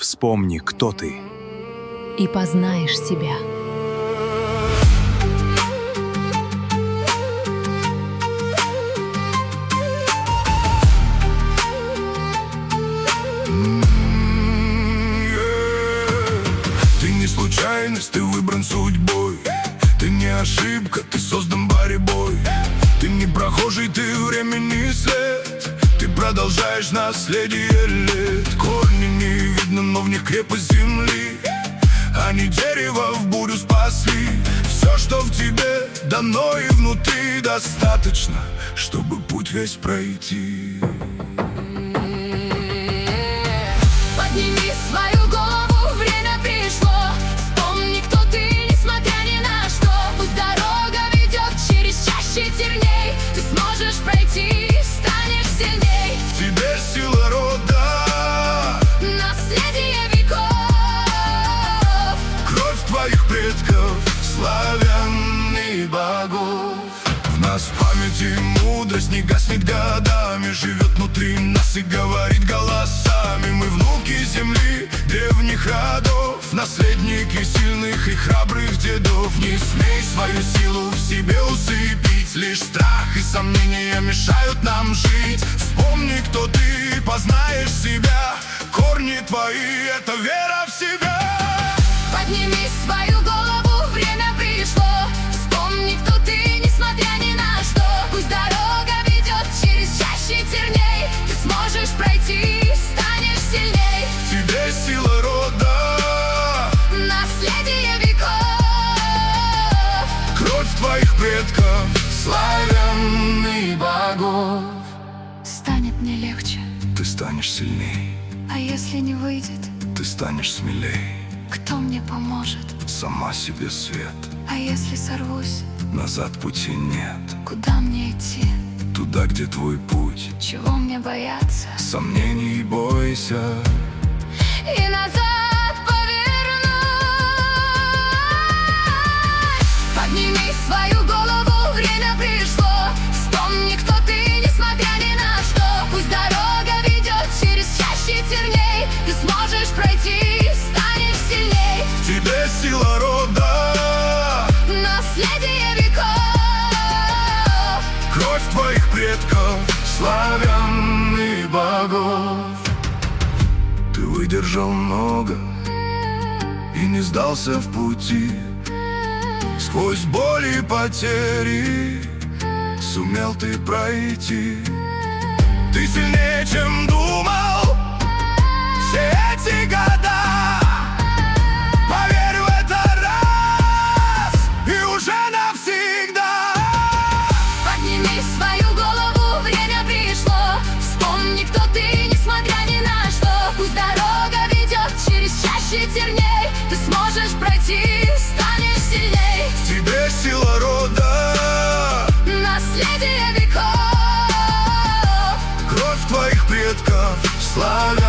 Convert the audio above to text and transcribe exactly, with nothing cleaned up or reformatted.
Вспомни, кто ты. И познаешь себя. Ты не случайность, ты выбран судьбой. Ты не ошибка, ты создан борьбой. Ты не прохожий, ты времени след. Ты продолжаешь наследие лет. Корни не видно, но в них крепость земли. Они дерево в бурю спасли. Все, что в тебе дано и внутри, достаточно, чтобы путь весь пройти. Подними свою голову, время пришло. Вспомни, кто ты, несмотря ни на что. Пусть дорога ведет через чащи терней. Ты сможешь пройти, станешь сильней. В тебе сила рода, наследие веков. кровь твоих предков, славян и богов. В нас память и мудрость не гаснет годами. Живет внутри нас и говорит голосами. Мы внуки земли, древних родов, наследники сильных и храбрых дедов. Не смей свою силу в себе усыпить. Лишь страх и сомнения мешают нам жить. Вспомни, кто ты, познаешь себя. Корни твои — это вера в себя. Подними свою голову, время пришло. Вспомни, кто ты, несмотря ни на что. Пусть дорога ведет через чащи терней. Ты сможешь пройти, станешь сильней. В тебе сила рода, наследие веков. кровь твоих предков, славян и богов. Станет мне легче, Ты станешь сильней, а если не выйдет, ты станешь смелей. кто мне поможет? Сама себе свет, А если сорвусь, назад пути нет. куда мне идти? Туда, где твой путь, Чего мне бояться? сомнений бойся. И назад повернусь. Подними свою голову, время пришло. Вспомни, кто ты, несмотря ни на что. Пусть дорога ведет через чащи терней. Ты сможешь пройти, станешь сильней. В тебе сила рода, Наследие веков. кровь твоих предков, славян и богов. Ты выдержал много и не сдался в пути. Сквозь боли и потери сумел ты пройти. Ты сильнее, чем думал все эти года. Поверь в это раз и уже навсегда. Подними свою голову, время пришло. Вспомни, кто ты, несмотря ни на что. Пусть дорога ведет через чащи терней. Ты сможешь пройти, станешь сильней. В тебе сила рода, Наследие веков. кровь твоих предков, славян